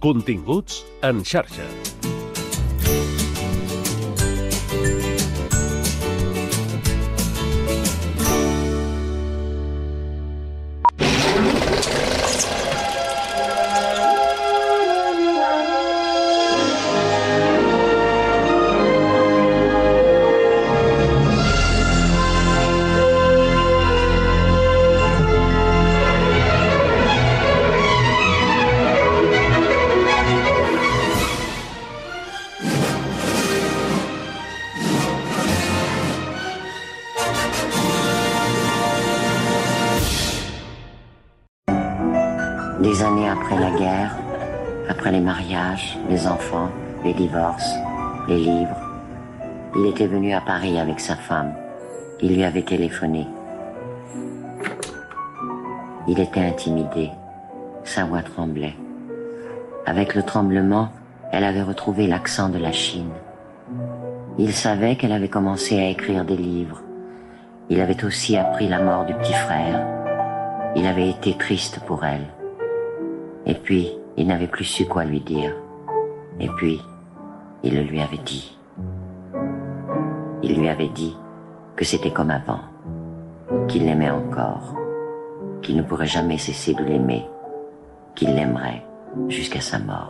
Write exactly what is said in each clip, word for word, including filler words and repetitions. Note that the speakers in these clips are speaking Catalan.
Continguts en xarxa. Des années après la guerre, après les mariages, les enfants, les divorces, les livres, il était venu à Paris avec sa femme. Il lui avait téléphoné. Il était intimidé. Sa voix tremblait. Avec le tremblement, elle avait retrouvé l'accent de la Chine. Il savait qu'elle avait commencé à écrire des livres. Il avait aussi appris la mort du petit frère. Il avait été triste pour elle. Et puis, il n'avait plus su quoi lui dire. Et puis, il le lui avait dit. Il lui avait dit que c'était comme avant, qu'il l'aimait encore, qu'il ne pourrait jamais cesser de l'aimer, qu'il l'aimerait jusqu'à sa mort.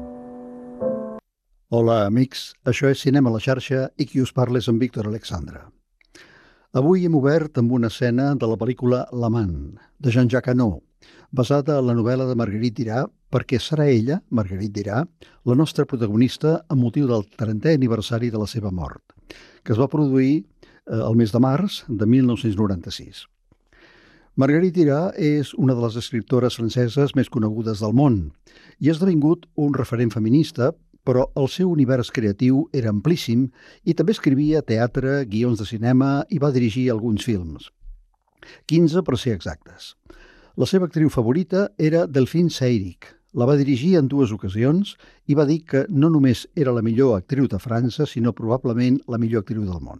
Hola, amics. Això és Cinema a la xarxa i qui us parla és en Víctor Alexandre. Avui hem obert amb una escena de la pel·lícula L'amant, de Jean-Jacques Hano, basada en la novel·la de Marguerite Duras, perquè serà ella, Marguerite Duras, la nostra protagonista amb motiu del trentè aniversari de la seva mort, que es va produir eh, el mes de març de mil nou-cents noranta-sis. Marguerite Duras és una de les escriptores franceses més conegudes del món i ha esdevingut un referent feminista, però el seu univers creatiu era amplíssim i també escrivia teatre, guions de cinema i va dirigir alguns films. quinze per ser exactes. La seva actriu favorita era Delphine Seyrig. La va dirigir en dues ocasions i va dir que no només era la millor actriu de França, sinó probablement la millor actriu del món.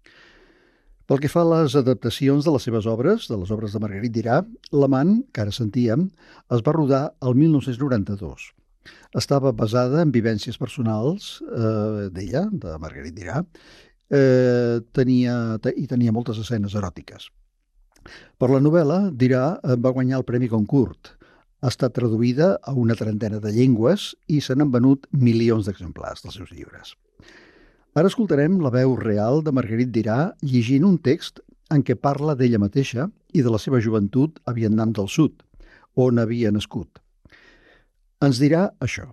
Pel que fa a les adaptacions de les seves obres, de les obres de Marguerite Duras, L'amant, que ara sentíem, es va rodar el mil nou-cents noranta-dos. Estava basada en vivències personals eh, d'ella, de Marguerite Duras, eh, tenia, i tenia moltes escenes eròtiques. Per la novel·la, Duras va guanyar el Premi Goncourt. Ha estat traduïda a una trentena de llengües i se n'han venut milions d'exemplars dels seus llibres. Ara escoltarem la veu real de Marguerite Duras llegint un text en què parla d'ella mateixa i de la seva joventut a Vietnam del Sud, on havia nascut. Ens dirà això.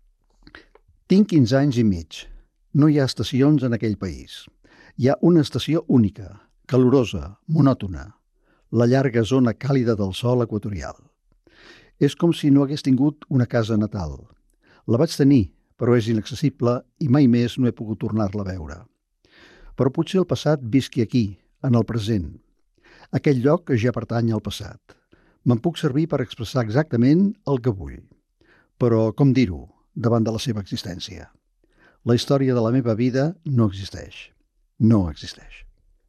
Tinc quinze anys i mig. No hi ha estacions en aquell país. Hi ha una estació única, calorosa, monòtona, la llarga zona càlida del sol equatorial. És com si no hagués tingut una casa natal. La vaig tenir, però és inaccessible i mai més no he pogut tornar-la a veure. Però potser el passat visqui aquí, en el present. Aquell lloc ja pertany al passat. Me'n puc servir per expressar exactament el que vull. Però, com dir-ho, davant de la seva existència? La història de la meva vida no existeix. No existeix.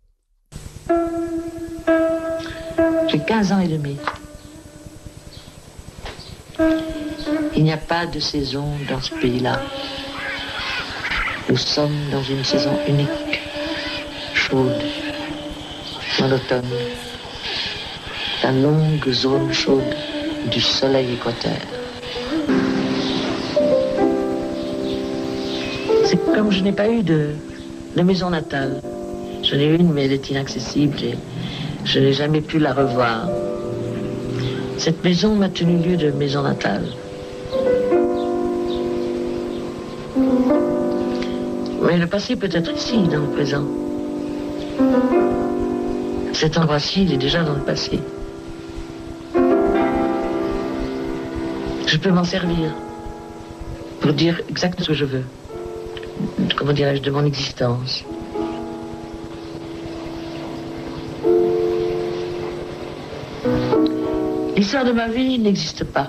J'ai quinze ans et demi. Il n'y a pas de saison dans ce pays-là. Nous sommes dans une saison unique, chaude, monotone, la longue zone chaude du soleil équateur. C'est comme je n'ai pas eu de, de maison natale. J'en ai une, mais elle est inaccessible et je n'ai jamais pu la revoir. Cette maison m'a tenu lieu de maison natale. Mais le passé peut être ici, dans le présent. Cet endroit-ci, il est déjà dans le passé. Je peux m'en servir pour dire exactement ce que je veux. Comment dirais-je, de mon existence. L'histoire de ma vie n'existe pas.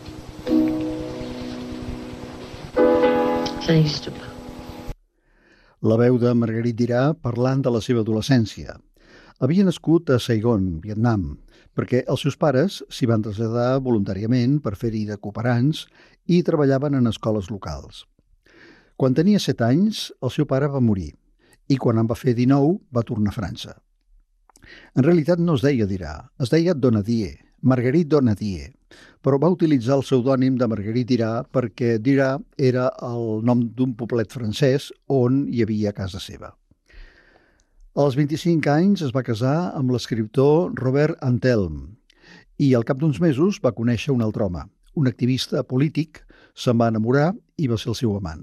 Ça n'existe pas. La veu de Marguerite Duras parlant de la seva adolescència. Havia nascut a Saigon, Vietnam, perquè els seus pares s'hi van traslladar voluntàriament per fer-hi de cooperants i treballaven en escoles locals. Quan tenia set anys, el seu pare va morir i quan en va fer dinou va tornar a França. En realitat no es deia Dirà, es deia Donadier, Marguerite Donadier, però va utilitzar el pseudònim de Marguerite Dirà perquè Dirà era el nom d'un poblet francès on hi havia casa seva. Als vint-i-cinc anys es va casar amb l'escriptor Robert Antelme i al cap d'uns mesos va conèixer un altre home, un activista polític, se'n va enamorar i va ser el seu amant.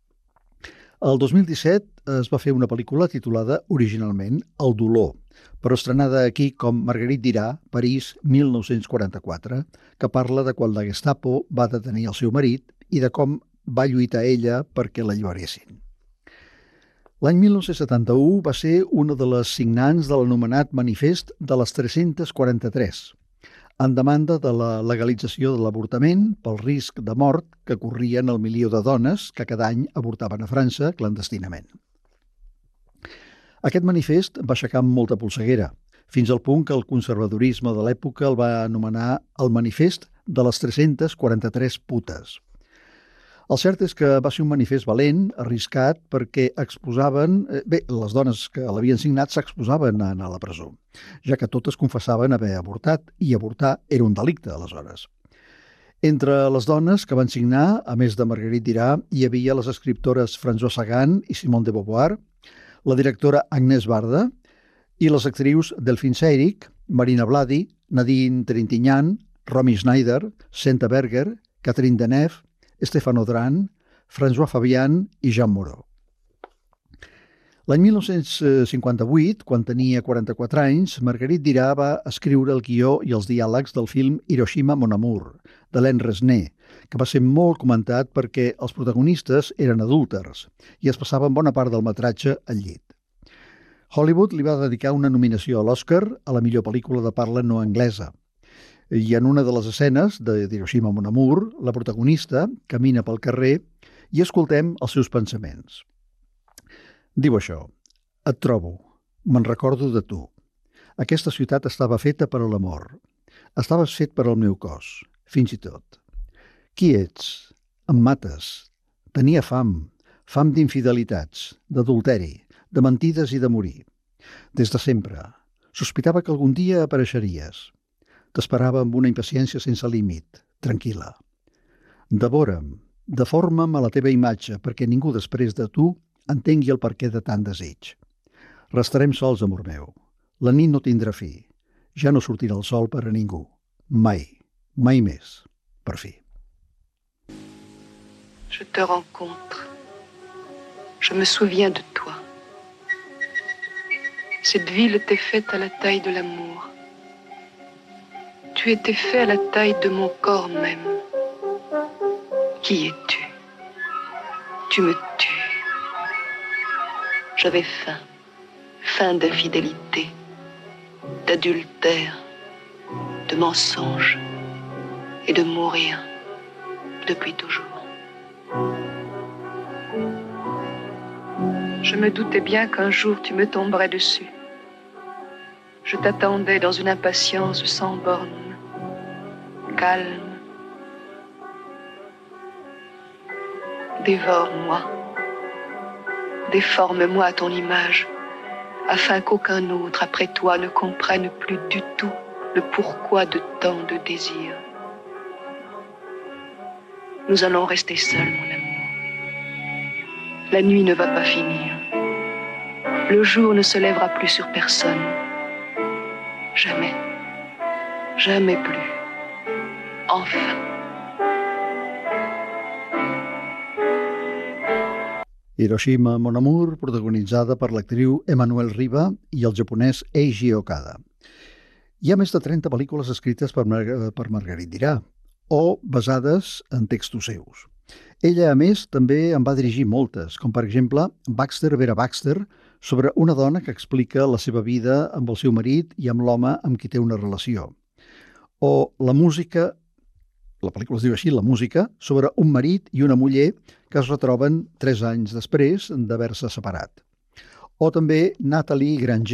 El dos mil disset es va fer una pel·lícula titulada originalment El dolor, però estrenada aquí com Marguerite Dirà, París, mil nou-cents quaranta-quatre, que parla de quan la Gestapo va detenir el seu marit i de com va lluitar ella perquè l'alliberessin. L'any mil nou-cents setanta-u va ser una de les signants de l'anomenat Manifest de les tres-centes quaranta-tres, en demanda de la legalització de l'avortament pel risc de mort que corrien el milió de dones que cada any avortaven a França clandestinament. Aquest manifest va aixecar molta polseguera, fins al punt que el conservadorisme de l'època el va anomenar el Manifest de les tres-centes quaranta-tres putes. El cert és que va ser un manifest valent, arriscat, perquè exposaven... Bé, les dones que l'havien signat s'exposaven a anar a la presó, ja que totes confessaven haver avortat, i avortar era un delicte, aleshores. Entre les dones que van signar, a més de Marguerite Dirà, hi havia les escriptores Françoise Sagan i Simone de Beauvoir, la directora Agnès Varda i les actrius Delphine Seyrig, Marina Blady, Nadine Trintignant, Romy Schneider, Senta Berger, Catherine Deneuve, Stéphane Audran, François Fabian i Jean Moreau. L'any mil nou-cents cinquanta-vuit, quan tenia quaranta-quatre anys, Marguerite Dirà va escriure el guió i els diàlegs del film Hiroshima Mon Amour, de Len Resnais, que va ser molt comentat perquè els protagonistes eren adúlters i es passaven bona part del metratge al llit. Hollywood li va dedicar una nominació a l'Oscar a la millor pel·lícula de parla no anglesa, i en una de les escenes de Hiroshima Mon Amour, la protagonista camina pel carrer i escoltem els seus pensaments. Diu això: et trobo, me'n recordo de tu. Aquesta ciutat estava feta per a l'amor. Estaves fet per al meu cos, fins i tot. Qui ets? Em mates. Tenia fam, fam d'infidelitats, d'adulteri, de mentides i de morir. Des de sempre. Sospitava que algun dia apareixeries. T'esperava amb una impaciència sense límit, tranquil·la. Devora'm, deforma'm a la teva imatge perquè ningú després de tu entengui el perquè de tant desig. Restarem sols, amor meu. La nit no tindrà fi. Ja no sortirà el sol per a ningú. Mai, mai més, per fi. Je te rencontre. Je me souviens de toi. Cette ville était faite à la taille de l'amour. Tu étais fait à la taille de mon corps même. Qui es-tu? Tu me tues. J'avais faim, faim d'infidélité, d'adultère, de mensonge et de mourir depuis toujours. Je me doutais bien qu'un jour tu me tomberais dessus. Je t'attendais dans une impatience sans borne, calme. Dévore-moi, déforme-moi à ton image, afin qu'aucun autre après toi ne comprenne plus du tout le pourquoi de tant de désirs. Nous allons rester seuls, mon amour. La nuit ne va pas finir. Le jour ne se lèvera plus sur personne. Jamais, jamais plus. Enfin. Hiroshima Mon Amour, protagonitzada per l'actriu Emmanuelle Riva i el japonès Eiji Okada. Hi ha més de trenta pel·lícules escrites per, Mar per Marguerite Dirà, o basades en textos seus. Ella, a més, també en va dirigir moltes, com per exemple Baxter Vera Baxter, sobre una dona que explica la seva vida amb el seu marit i amb l'home amb qui té una relació. O la música, la pel·lícula es diu així, La música, sobre un marit i una muller que es retroben tres anys després d'haver-se separat. O també Nathalie Granger,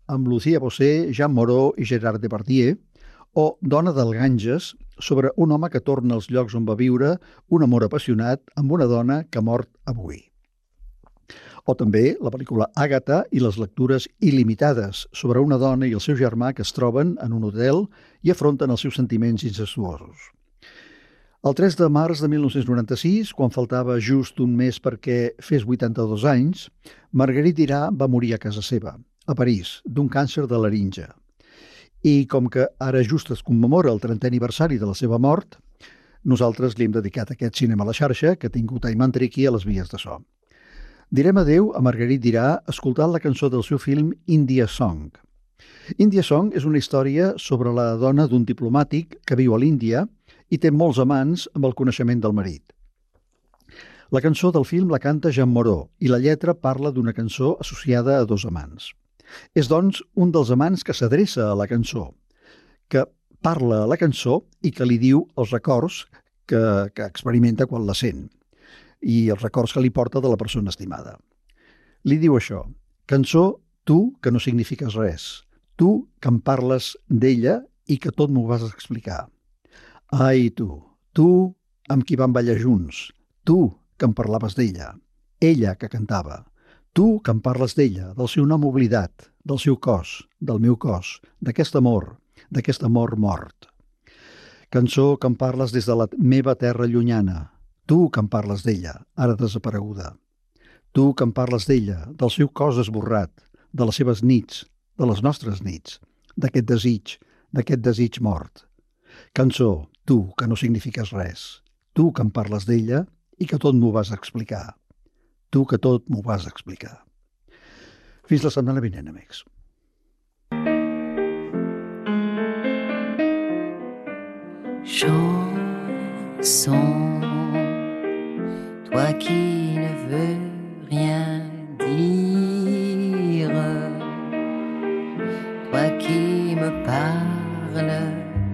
amb Lucia Bossé, Jean Moreau i Gérard Depardieu, o Dona del Ganges, sobre un home que torna als llocs on va viure un amor apassionat amb una dona que ha mort avui. O també la pel·lícula Àgata i les lectures il·limitades, sobre una dona i el seu germà que es troben en un hotel i afronten els seus sentiments incestuosos. El tres de març de mil nou-cents noranta-sis, quan faltava just un mes perquè fes vuitanta-dos anys, Marguerite Duras va morir a casa seva, a París, d'un càncer de laringe. I com que ara just es commemora el trentè aniversari de la seva mort, nosaltres li hem dedicat aquest Cinema a la xarxa que ha tingut Ayman Triki a les vies de so. Direm adeu a Marguerite Duras escoltant la cançó del seu film India Song. India Song és una història sobre la dona d'un diplomàtic que viu a l'Índia i té molts amants amb el coneixement del marit. La cançó del film la canta Jean Moreau i la lletra parla d'una cançó associada a dos amants. És, doncs, un dels amants que s'adreça a la cançó, que parla a la cançó i que li diu els records que, que experimenta quan la sent i els records que li porta de la persona estimada. Li diu això: cançó, tu que no signifiques res, tu que em parles d'ella i que tot m'ho vas explicar. Ai, tu, tu amb qui vam ballar junts, tu que em parlaves d'ella, ella que cantava, tu que em parles d'ella, del seu nom oblidat, del seu cos, del meu cos, d'aquest amor, d'aquest amor mort. Cançó que em parles des de la meva terra llunyana, tu que em parles d'ella, ara desapareguda. Tu que em parles d'ella, del seu cos esborrat, de les seves nits, de les nostres nits, d'aquest desig, d'aquest desig mort. Cançó, tu que no signifiques res, tu que em parles d'ella i que tot m'ho vas explicar. Tu que tot m'ho vas explicar. Fins la setmana vinent, amics. Chanson, toi qui ne veux rien dire, toi qui me parles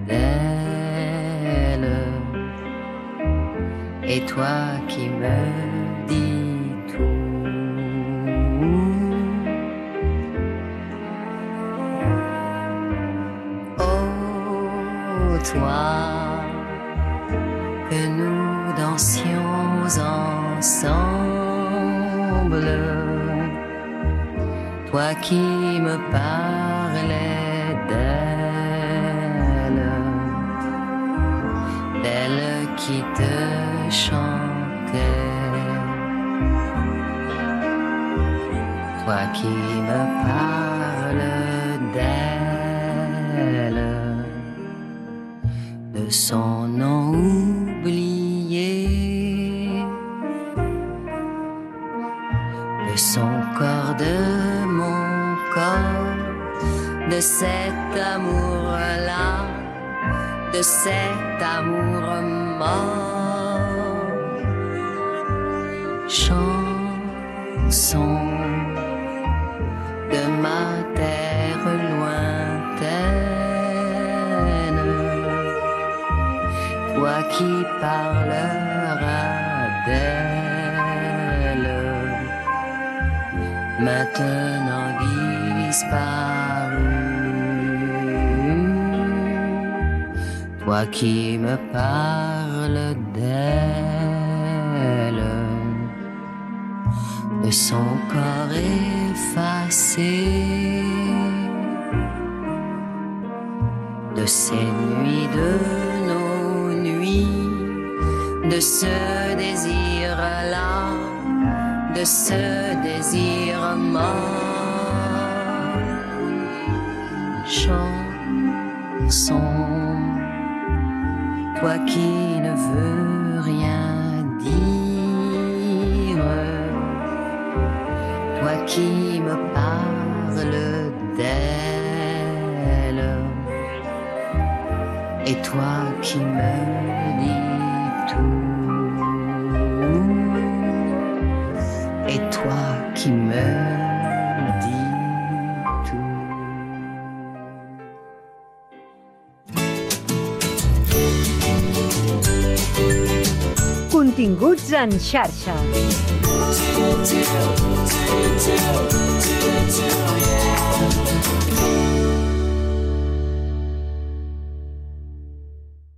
d'elle, et toi qui me dis toi, que nous dansions ensemble, toi qui me parlais d'elle, d'elle qui te chantait, toi qui me parles d'elle, de son nom oublié, de son corps, de mon corps, de cet amour-là, de cet amour mort. Chanson de ma terre lointaine, toi qui parleras d'elle, maintenant disparue, toi qui me parles d'elle, de son corps effacé, de ces nuits, de nos nuits, de ce désir-là, de ce désir mort. Chanson, toi qui ne veux rien dire, toi qui me parles d'elle, et toi qui me dis tout, et toi qui me dis tout. Continguts en xarxa. Two, two, two, two, two, two, two, yeah.